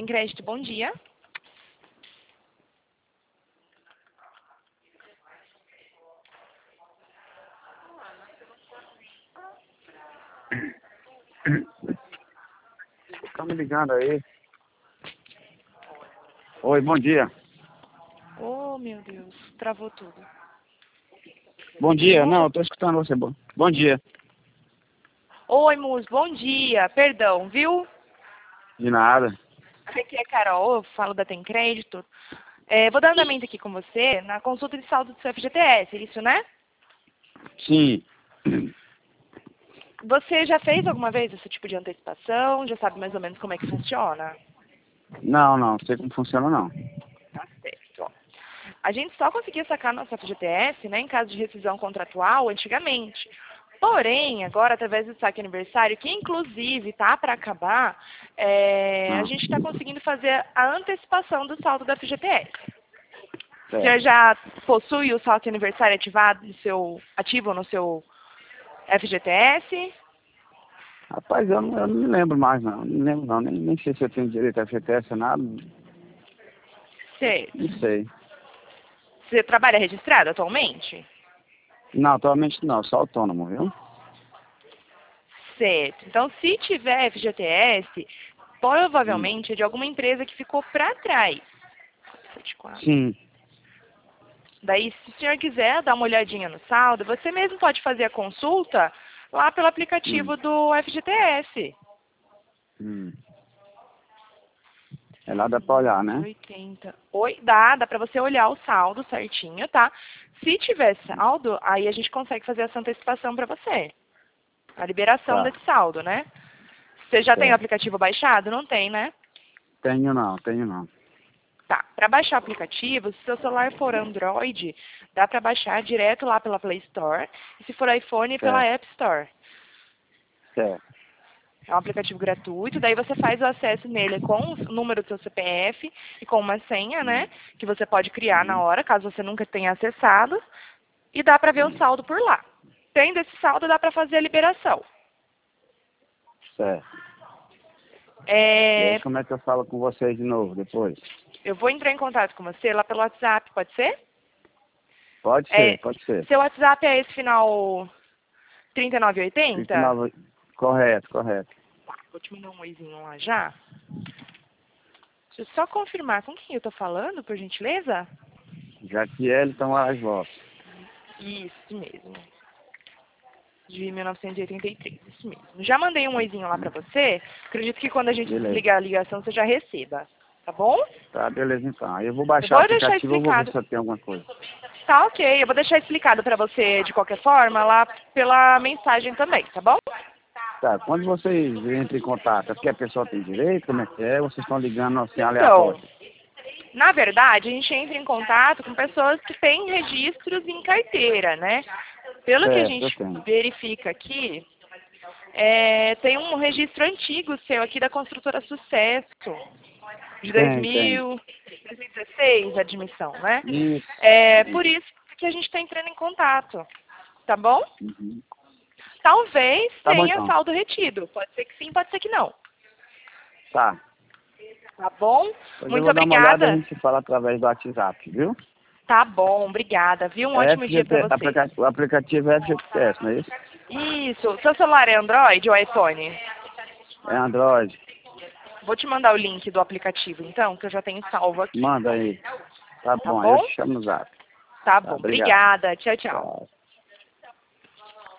Tem Crédito, bom dia. Tá me ligando aí. Oi, bom dia. Oh, meu Deus, travou tudo. Bom dia. Não, eu tô escutando você. Bom dia. Oi, Mus, bom dia. Perdão, viu? De nada. Aqui é a Carol, eu falo da Tem Crédito. Vou dar andamento aqui com você na consulta de saldo do seu FGTS, é isso, né? Sim. Você já fez alguma vez esse tipo de antecipação? Já sabe mais ou menos como é que funciona? Não sei como funciona, não. Tá certo, ó. A gente só conseguia sacar nosso FGTS, né, em caso de rescisão contratual antigamente. Porém, agora, através do saque aniversário, que inclusive está para acabar, a Não. gente está conseguindo fazer a antecipação do saldo da FGTS. Você Certo. já possui o saque aniversário ativo no seu FGTS? Rapaz, eu não me lembro mais, não. Não lembro, não. Nem sei se eu tenho direito a FGTS ou nada. Certo. Não sei. Você trabalha registrado atualmente? Não, atualmente não. Sou autônomo, viu? Certo. Então, se tiver FGTS, provavelmente é de alguma empresa que ficou para trás. 74. Sim. Daí, se o senhor quiser dar uma olhadinha no saldo, você mesmo pode fazer a consulta lá pelo aplicativo do FGTS. Hum. É lá dá pra olhar, né? 80. Oi, dá para você olhar o saldo certinho, tá? Se tiver saldo, aí a gente consegue fazer essa antecipação para você. A liberação Tá. desse saldo, né? Você já tem o Certo. aplicativo baixado? Não tem, né? Tenho não. Tá. Para baixar o aplicativo, se seu celular for Android, dá para baixar direto lá pela Play Store. E se for iPhone, pela Certo. App Store. Certo. É um aplicativo gratuito, daí você faz o acesso nele com o número do seu CPF e com uma senha, né? Que você pode criar na hora, caso você nunca tenha acessado. E dá para ver o saldo por lá. Tendo esse saldo, dá para fazer a liberação. Certo. E É, aí, como é que eu falo com vocês de novo depois? eu vou entrar em contato com você lá pelo WhatsApp, pode ser? Pode É, ser, pode ser. seu WhatsApp é esse final 3980? 39. Correto. Vou te mandar um oizinho lá já. Deixa eu só confirmar com quem eu tô falando, por gentileza? Jaquiel Tamaras Lopes. Isso mesmo. De 1983, isso mesmo. Já mandei um oizinho lá pra você. Acredito que quando a gente Beleza. desligar a ligação, você já receba. Tá bom? Tá, beleza então. Aí eu vou Eu baixar o vou deixar aplicativo, eu vou ver explicado. se eu tenho alguma coisa. Tá ok. Eu vou deixar explicado pra você de qualquer forma lá pela mensagem também, tá bom? Tá, quando vocês entram em contato, é porque a pessoa tem direito, como é que é? Ou vocês estão ligando assim Então, aleatório? na verdade, a gente entra em contato com pessoas que têm registros em carteira, né? Pelo que a Certo, eu gente tenho. verifica aqui, tem um registro antigo seu aqui da construtora Sucesso, de Tem. 2016, a admissão, né? Isso. É por isso que a gente está entrando em contato, tá bom? Uhum. Talvez Tá bom tenha então. saldo retido. Pode ser que sim, pode ser que não. Tá. Tá bom? Pois eu Muito vou dar uma olhada e a obrigada. gente se fala através do WhatsApp, viu? Tá bom, obrigada, viu? Um É ótimo dia para FGT, você. o aplicativo é FGTS, não é isso? Isso. Seu celular é Android ou iPhone? É Android. Vou te mandar o link do aplicativo, então, que eu já tenho salvo aqui. Manda aí. Tá Tá bom, aí eu bom? te chamo no zap. Tá Tá, bom. obrigado. Obrigada. Tchau, tchau. Tchau.